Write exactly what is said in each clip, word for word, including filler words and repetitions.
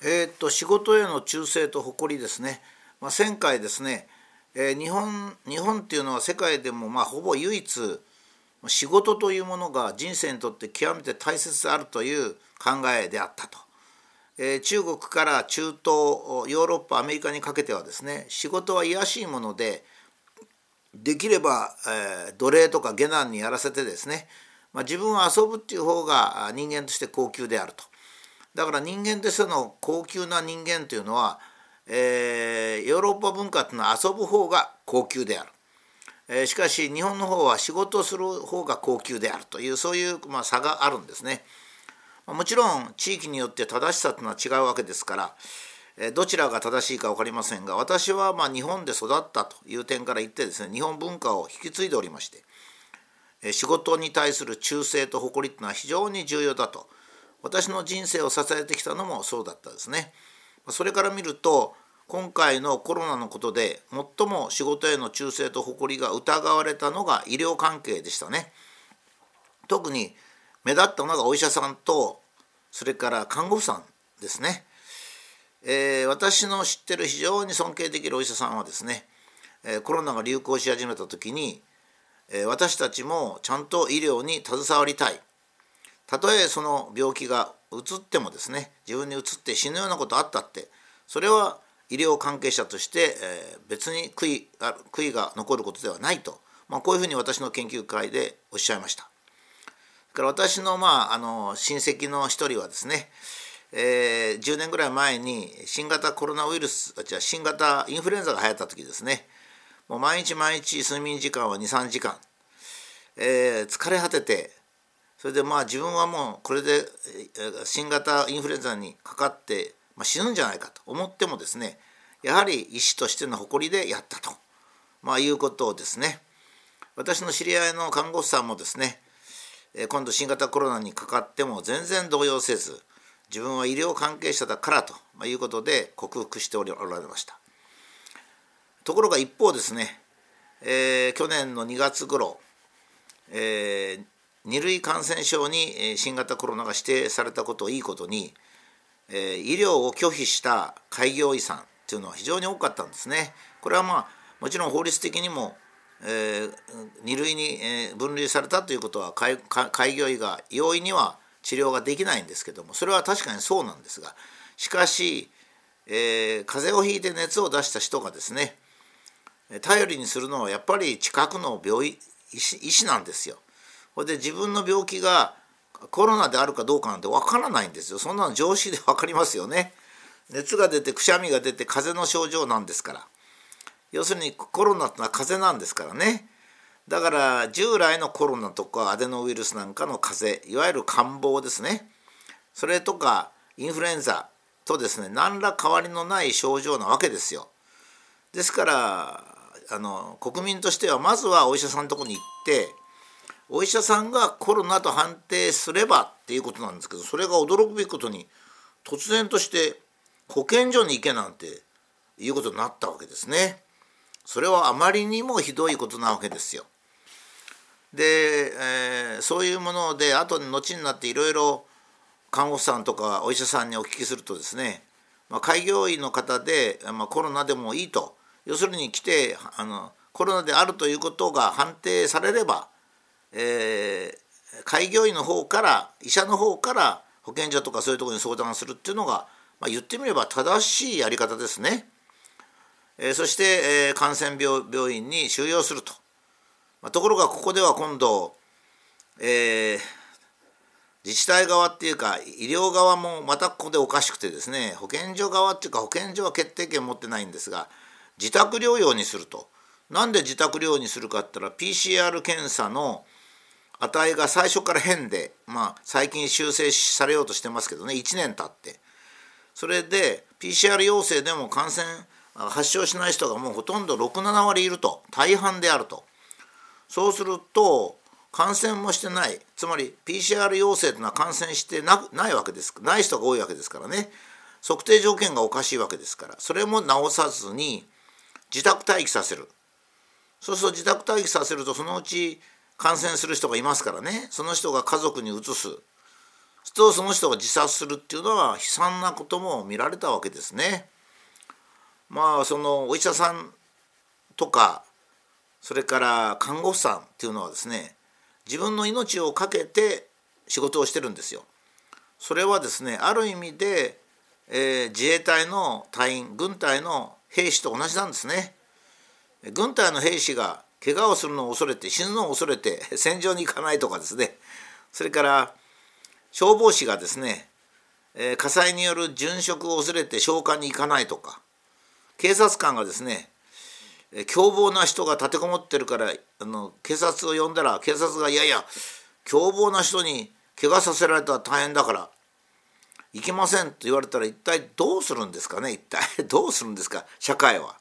えー、っと仕事への忠誠と誇りですね。まあ、前回ですね、えー日本日本っていうのは世界でもまあほぼ唯一仕事というものが人生にとって極めて大切であるという考えであったと。えー中国から中東、ヨーロッパ、アメリカにかけてはですね、仕事は卑しいもので、できれば、えー奴隷とか下男にやらせてですね、まあ、自分は遊ぶっていう方があ人間として高級であると。だから人間としての高級な人間というのは、えーヨーロッパ文化というのは遊ぶ方が高級である。えーしかし日本の方は仕事をする方が高級であるという、そういう、まあ、差があるんですね。もちろん地域によって正しさというのは違うわけですから、えーどちらが正しいか分かりませんが、私はまあ日本で育ったという点から言ってですね、日本文化を引き継いでおりまして、えー仕事に対する忠誠と誇りというのは非常に重要だと。私の人生を支えてきたのもそうだったですね。それから見ると、今回のコロナのことで最も仕事への忠誠と誇りが疑われたのが医療関係でしたね。特に目立ったのがお医者さんと、それから看護婦さんですね。えー私の知ってる非常に尊敬できるお医者さんはですね、えーコロナが流行し始めた時に、えー私たちもちゃんと医療に携わりたい。たとえその病気がうつってもですね、自分にうつって死ぬようなことあったって、それは医療関係者として、えー別に悔いあ悔いが残ることではないと、まあ、こういうふうに私の研究会でおっしゃいました。それから私の,、まあ、あの親戚の一人はですね、えーじゅうねんぐらい前に新型コロナウイルス、あ違う新型インフルエンザが流行った時ですね、もう毎日毎日睡眠時間はに、さんじかん、えー疲れ果てて、それでまあ自分はもうこれで新型インフルエンザにかかって、まあ、死ぬんじゃないかと思ってもですね、やはり医師としての誇りでやったと、まあ、いうことをですね、私の知り合いの看護師さんもですね、今度新型コロナにかかっても全然動揺せず、自分は医療関係者だからということで克服しておられました。ところが一方ですね、えー去年のにがつ頃、えー二類感染症に新型コロナが指定されたことをいいことに、えー医療を拒否した開業医さんというのは非常に多かったんですね。これはまあもちろん法律的にも、えー、二類に、えー分類されたということは開開業医が容易には治療ができないんですけども、それは確かにそうなんですが、しかし、えー風邪をひいて熱を出した人がですね、頼りにするのはやっぱり近くの病院医師、医師なんですよ。それで自分の病気がコロナであるかどうかなんてわからないんですよ。そんなの常識でわかりますよね。熱が出てくしゃみが出て風邪の症状なんですから。要するにコロナってのは風邪なんですからね。だから従来のコロナとかアデノウイルスなんかの風邪、いわゆる感冒ですね、それとかインフルエンザとですね、何ら変わりのない症状なわけですよ。ですからあの国民としてはまずはお医者さんのところに行って、お医者さんがコロナと判定すればっていうことなんですけど、それが驚くべきことに突然として保健所に行けなんていうことになったわけですね。それはあまりにもひどいことなわけですよ。で、えーそういうもので後に後になっていろいろ看護師さんとかお医者さんにお聞きするとですね、まあ、開業医の方で、まあ、コロナでもいいと、要するに来てあのコロナであるということが判定されれば、えー開業医の方から医者の方から保健所とかそういうところに相談するっていうのが、まあ、言ってみれば正しいやり方ですね。えーそして、えー感染病病院に収容すると。まあ、ところがここでは今度、えー自治体側っていうか医療側もまたここでおかしくてですね、保健所側っていうか保健所は決定権を持ってないんですが、自宅療養にすると。なんで自宅療養にするかって言ったら ピーシーアール 検査の値が最初から変で、まあ、最近修正されようとしてますけどね、いちねん経って、それで ピーシーアール 陽性でも感染発症しない人がもうほとんどろく、なな割いると、大半であると。そうすると感染もしてない、つまり ピーシーアール 陽性というのは感染して な, ないわけです、ない人が多いわけですからね、測定条件がおかしいわけですから、それも直さずに自宅待機させる。そうすると自宅待機させるとそのうち感染する人がいますからね、その人が家族にうつす。 とその人が自殺するっていうのは悲惨なことも見られたわけですね。まあそのお医者さんとかそれから看護師さんっていうのはですね、自分の命を懸けて仕事をしてるんですよ。それはですね、ある意味で、えー、自衛隊の隊員、軍隊の兵士と同じなんですね。軍隊の兵士が怪我をするのを恐れて、死ぬのを恐れて戦場に行かないとかですね、それから消防士がですね、えー、火災による殉職を恐れて消火に行かないとか、警察官がですね、凶暴な人が立てこもってるからあの警察を呼んだら、警察がいやいや凶暴な人に怪我させられたら大変だから行けませんと言われたら、一体どうするんですかね。一体どうするんですか、社会は。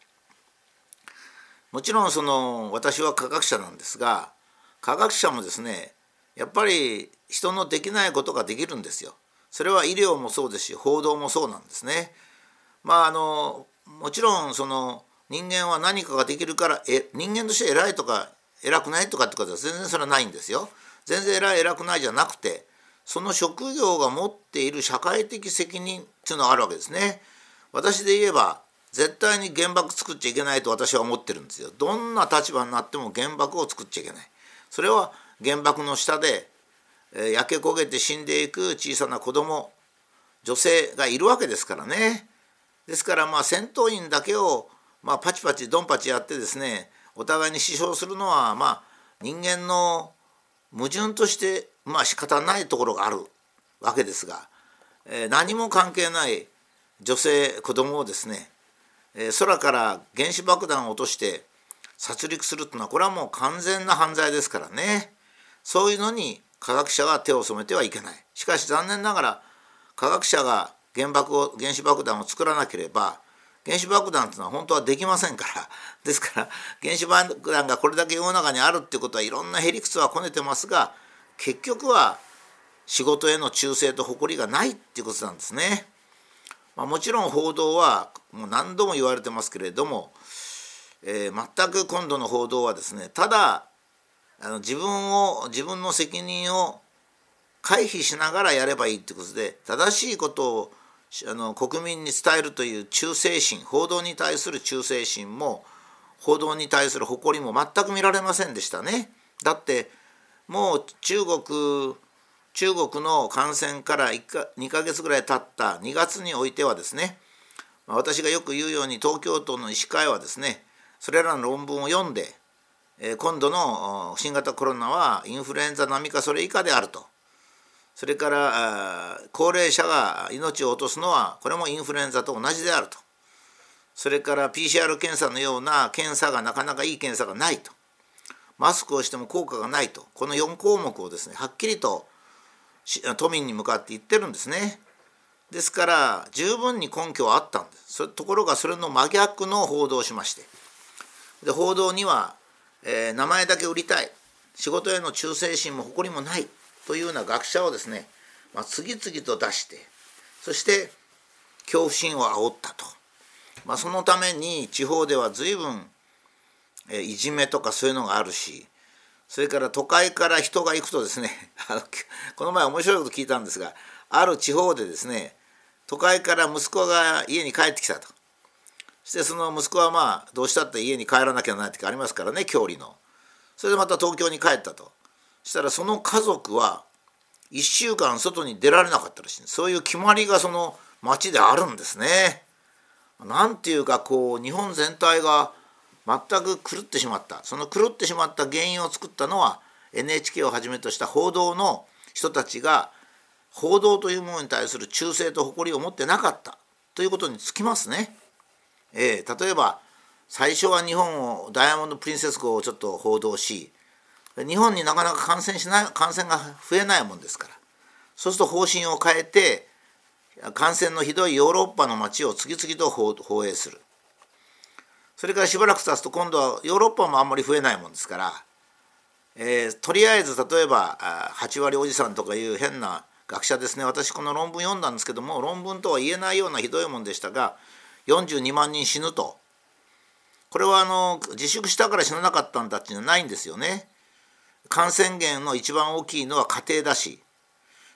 もちろんその私は科学者なんですが、科学者もですね、やっぱり人のできないことができるんですよ。それは医療もそうですし、報道もそうなんですね。まああのもちろんその人間は何かができるからえ人間として偉いとか偉くないとかってことは全然それはないんですよ。全然偉い偉くないじゃなくて、その職業が持っている社会的責任っていうのがあるわけですね。私で言えば絶対に原爆作っちゃいけないと私は思ってるんですよ。どんな立場になっても原爆を作っちゃいけない。それは原爆の下で、えー、焼け焦げて死んでいく小さな子供、女性がいるわけですからね。ですからまあ戦闘員だけをまあ、パチパチドンパチやってですね、お互いに死傷するのはまあ人間の矛盾としてまあ仕方ないところがあるわけですが、えー、何も関係ない女性子供をですね、えー、空から原子爆弾を落として殺戮するというのは、これはもう完全な犯罪ですからね。そういうのに科学者が手を染めてはいけない。しかし残念ながら科学者が原爆を原子爆弾を作らなければ、原子爆弾というのは本当はできませんから。ですから原子爆弾がこれだけ世の中にあるっていうことは、いろんなへ理屈はこねてますが、結局は仕事への忠誠と誇りがないっていうことなんですね。まあ、もちろん報道はもう何度も言われてますけれども、えー、全く今度の報道はですね、ただあの自分を自分の責任を回避しながらやればいいってことで、正しいことをあの国民に伝えるという忠誠心、報道に対する忠誠心も報道に対する誇りも全く見られませんでしたね。だってもう中国中国の感染からいっかにかげつぐらい経ったにがつにおいてはですね、私がよく言うように東京都の医師会はですね、それらの論文を読んで、今度の新型コロナはインフルエンザ並みかそれ以下であると。それから高齢者が命を落とすのはこれもインフルエンザと同じであると。それから ピーシーアール 検査のような検査がなかなかいい検査がないと。マスクをしても効果がないと。このよん項目をですね、はっきりと都民に向かって言ってるんですね。ですから十分に根拠はあったんです。ところがそれの真逆の報道をしまして、で報道には、えー、名前だけ売りたい、仕事への忠誠心も誇りもないというような学者をですね、まあ、次々と出して、そして恐怖心を煽ったと。まあ、そのために地方では随分、えー、いじめとかそういうのがあるし、それから都会から人が行くとですねあのこの前面白いこと聞いたんですが、ある地方でですね、都会から息子が家に帰ってきたと。そしてその息子はまあどうしたって家に帰らなきゃならない時ありますからね、距離の。それでまた東京に帰ったと。そしたらその家族はいっしゅうかん外に出られなかったらしいんです。そういう決まりがその町であるんですね。なんていうかこう日本全体が全く狂ってしまった。その狂ってしまった原因を作ったのは エヌエイチケー をはじめとした報道の人たちが報道というものに対する忠誠と誇りを持ってなかったということにつきますね。えー、例えば最初は日本をダイヤモンド・プリンセス号をちょっと報道し、日本になかなか感染しない感染が増えないもんですから、そうすると方針を変えて感染のひどいヨーロッパの街を次々と放映する。それからしばらく経つと今度はヨーロッパもあんまり増えないもんですから、えー、とりあえず例えばはちわりおじさんとかいう変な学者ですね、私この論文読んだんですけども、論文とは言えないようなひどいもんでしたが、よんじゅうにまんにん死ぬと。これはあの自粛したから死ななかったんだっていうのはないんですよね。感染源の一番大きいのは家庭だし、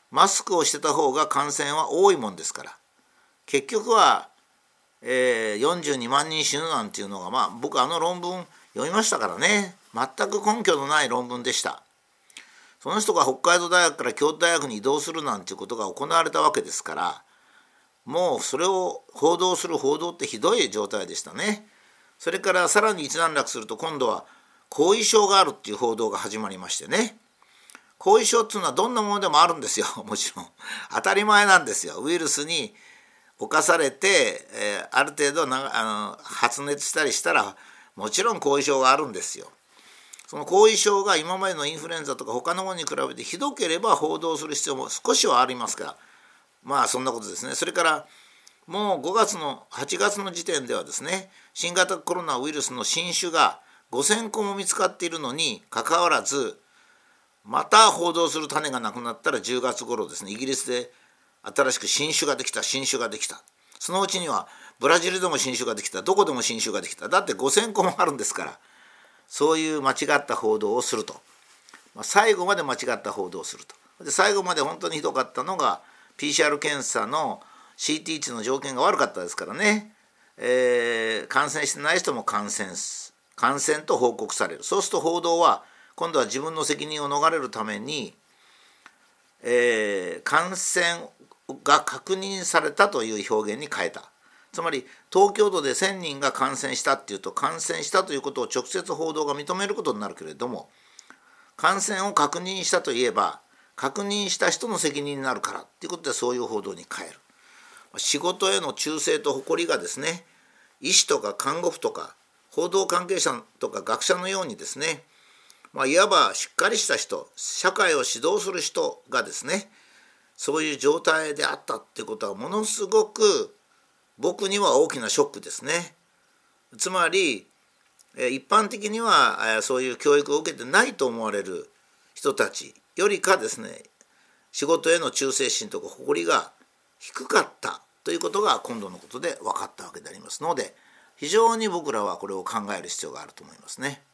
マスクをしてた方が感染は多いもんですから、結局は、えー、よんじゅうにまんにん死ぬなんていうのが、まあ僕あの論文読みましたからね、全く根拠のない論文でした。その人が北海道大学から京都大学に移動するなんていうことが行われたわけですから、もうそれを報道する報道ってひどい状態でしたね。それからさらに一段落すると、今度は後遺症があるっていう報道が始まりましてね。後遺症っていうのはどんなものでもあるんですよ。もちろん当たり前なんですよ。ウイルスに侵されて、えー、ある程度なあの発熱したりしたらもちろん後遺症があるんですよ。その後遺症が今までのインフルエンザとか他のものに比べてひどければ報道する必要も少しはありますが、まあそんなことですね。それからもうごがつのはちがつの時点ではですね、新型コロナウイルスの新種がごせんこも見つかっているのにかかわらず、また報道する種がなくなったらじゅうがつ頃ですね、イギリスで新しく新種ができた新種ができた、そのうちにはブラジルでも新種ができた、どこでも新種ができた、だってごせんこもあるんですから、そういう間違った報道をすると、まあ、最後まで間違った報道をすると。で最後まで本当にひどかったのが ピーシーアール 検査の シーティー 値の条件が悪かったですからね、えー、感染してない人も感染感染と報告される。そうすると報道は今度は自分の責任を逃れるために、えー、感染が確認されたという表現に変えた。つまり東京都でせんにんが感染したっていうと、感染したということを直接報道が認めることになるけれども、感染を確認したといえば確認した人の責任になるからっていうことで、そういう報道に変える。仕事への忠誠と誇りがですね、医師とか看護婦とか報道関係者とか学者のようにですね、まあ、いわばしっかりした人、社会を指導する人がですね、そういう状態であったっていうことはものすごく僕には大きなショックですね。つまり一般的にはそういう教育を受けてないと思われる人たちよりかですね、仕事への忠誠心とか誇りが低かったということが今度のことで分かったわけでありますので、非常に僕らはこれを考える必要があると思いますね。